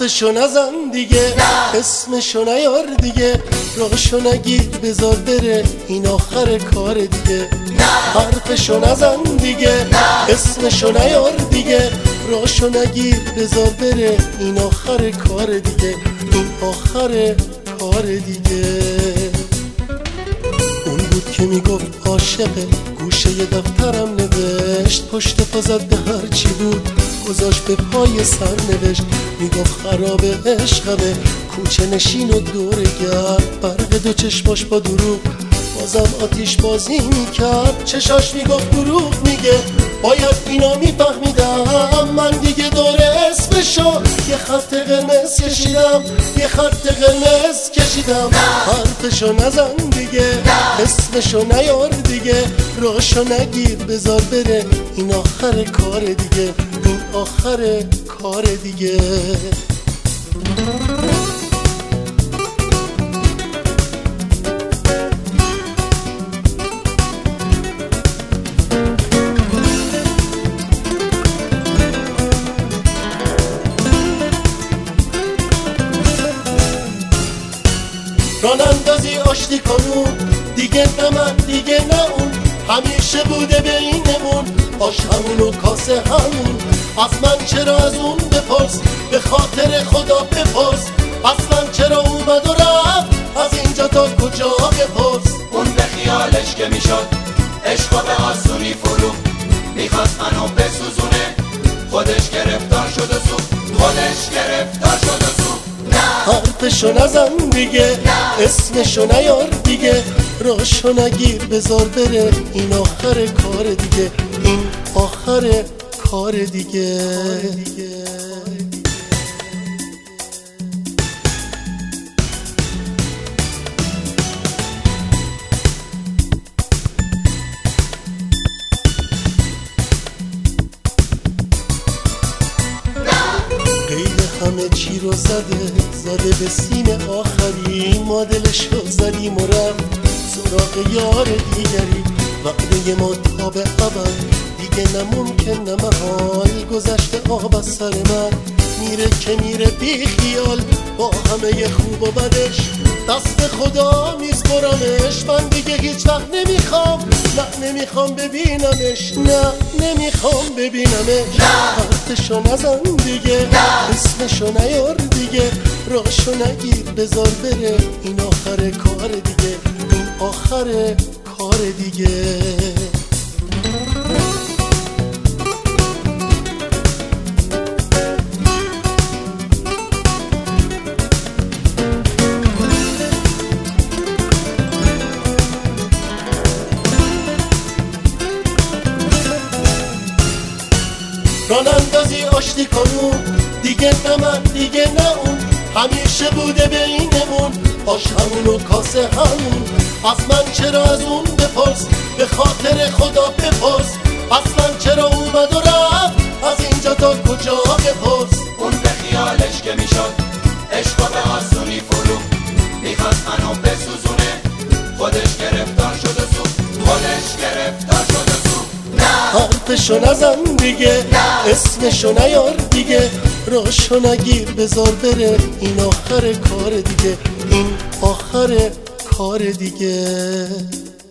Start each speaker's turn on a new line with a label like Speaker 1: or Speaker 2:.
Speaker 1: حرفشو نزن دیگه، اسمشو نیار دیگه، راشو نگیر بذار بره، این آخر کار دیگه. حرفشو نزن دیگه، اسمشو نیار دیگه، راشو نگیر بذار بره، این آخر کار دیگه، این آخر کار دیگه. اون بود که میگفت عاشقه، گوشه ی دفترم نوشت، پشت پا زد به هر چی بود گذاشت به پای سر نوشت. میگفت خراب عشقمه، کوچه نشین و دور گرد، برق دو چشماش با دروغ بازم آتیش بازی میکرد. چشاش میگفت دروغ میگه، باید اینا میفهمیدم، من دیگه دور اسمشو یه خط قرمز کشیدم، یه خط قرمز کشیدم. حرفشو نزن دیگه، اسمشو نیار دیگه، راشو نگیر بذار بره، این آخر کار دیگه، این آخر کار دیگه. رانندازی آشتی کنون دیگه، نه من دیگه نه اون، همیشه بوده بینمون آش همون و کاسه همون. از من چرا از اون بپرس، به خاطر خدا بپرس، اصلا چرا اومد و رفت، از اینجا تا کجا بپرس.
Speaker 2: اون به خیالش که میشد عشقا به آسونی فروخت، میخواست منو بسوزونه، خودش گرفتار شد و سوخت، خودش گرفتار شد و سوخت.
Speaker 1: حرفشو نزن دیگه، اسمشو نیار دیگه، راشو نگیر بذار بره، این آخر کار دیگه، این آخر کار دیگه. همه چی رو زده به سیم آخری، ما دلشو زدیم و رفت سراغ یار دیگری. وعده ما تا به ابد دیگه نممکن، نه محال، گذشته آب از سر من میره که میره بی خیال، با همه خوب و بدش دست خدا میسپرمش. من دیگه هیچ وقت نمیخوام، نه نمیخوام ببینمش، نه نمیخوام ببینمش. حرفشو نزن دیگه، اسمشو نیار دیگه، راشو نگیر بذار بره، این آخر کار دیگه، این آخر کار دیگه. رانندازی آشتی کنون دیگه، نه من دیگه نه اون، همیشه بوده بینمون آش همون و کاسه همون. از من چرا از اون بپرس، به خاطر خدا بپرس، اصلا چرا اومد و رفت، از اینجا تا کجا بپرس.
Speaker 2: اون به خیالش که میشد عشقا به آسونی فروخت، میخواست منو بسوزونه، خودش گرفتار شد و سوخت، خودش گرفتار شد و سوخت.
Speaker 1: حرفشو نزن دیگه، اسمشو نیار دیگه، راشو نگیر بذار بره، این آخر کار دیگه، این آخر کار دیگه.